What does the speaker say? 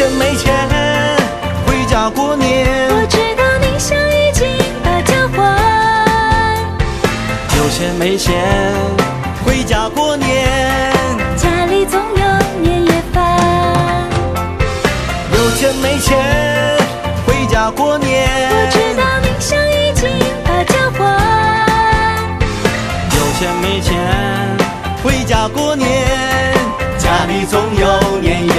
钱没钱，回家过年。 我知道你想已经把家还。 有钱没钱，回家过年。 家里总有年夜饭。 有钱没钱，回家过年。 我知道你想已经把家还。 有钱没钱，回家过年。家里总有年夜